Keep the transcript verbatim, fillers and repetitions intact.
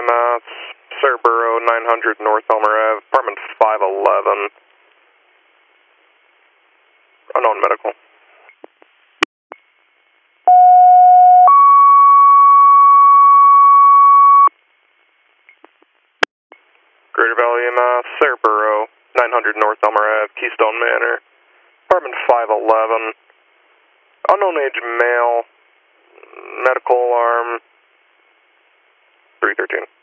M S, Cerbero, nine hundred North Elmer Ave, apartment five eleven. Unknown medical. Greater Valley M S, Cerbero, nine hundred North Elmer Ave, Keystone Manor, apartment five eleven. Unknown age male, medical alarm, three thirteen.